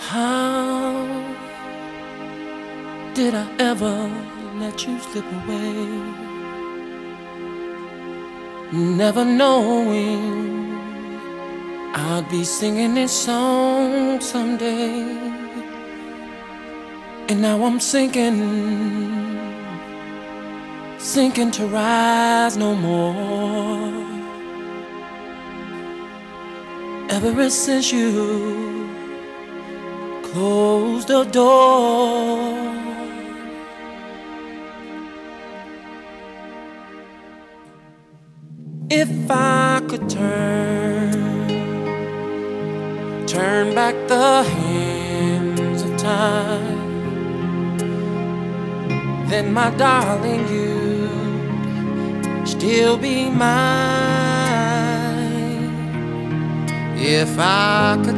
How did I ever let you slip away? Never knowing I'd be singing this song someday. And now I'm sinking to rise no more. Ever since you closed the door, if I could turn back the hands of time, then my darling, you'd still be mine. If I could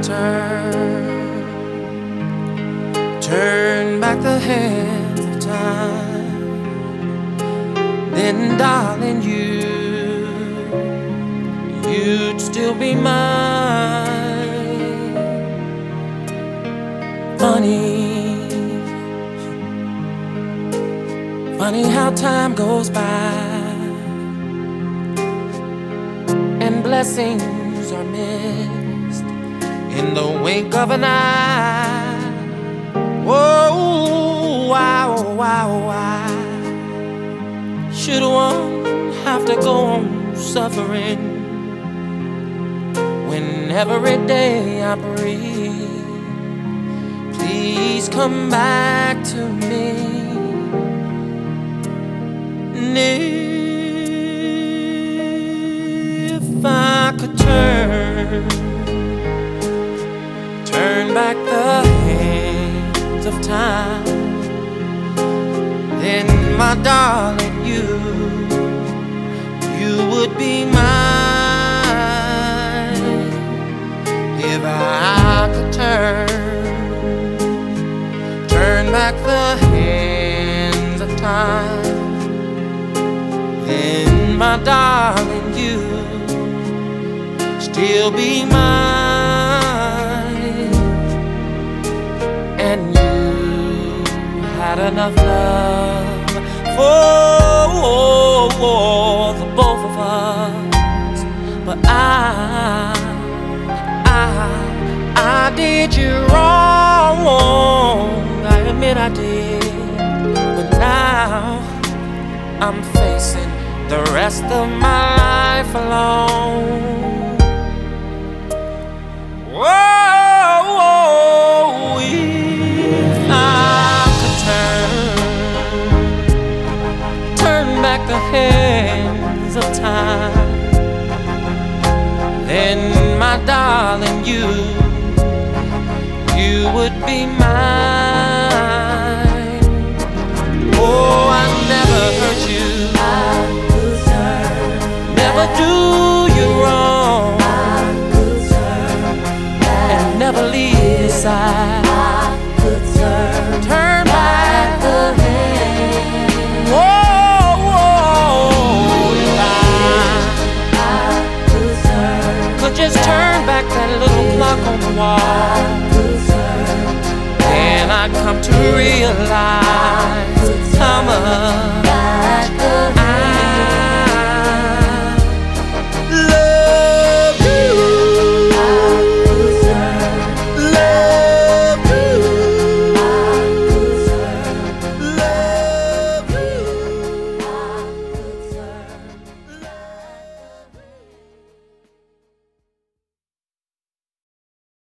turn back the hands of time, then darling, you'd still be mine. Funny how time goes by and blessings are missed in the wink of an eye. Whoa, why should one have to go on suffering when every day I breathe? Please come back to me. And if I could turn back the hands of time, then my darling, you would be mine. If I could turn back the hands of time, then my darling, you still be mine. And you had enough love for the both of us, but I did you wrong. I admit I did, but now I'm facing the rest of my life alone. Whoa, if I could turn back the hands of time, then my darling, you would be mine. Oh, I never hurt you, never do you wrong, and never leave your side. Turn back the hand. Whoa, if I could just turn back that little clock on the wall, and I'd come to realize how much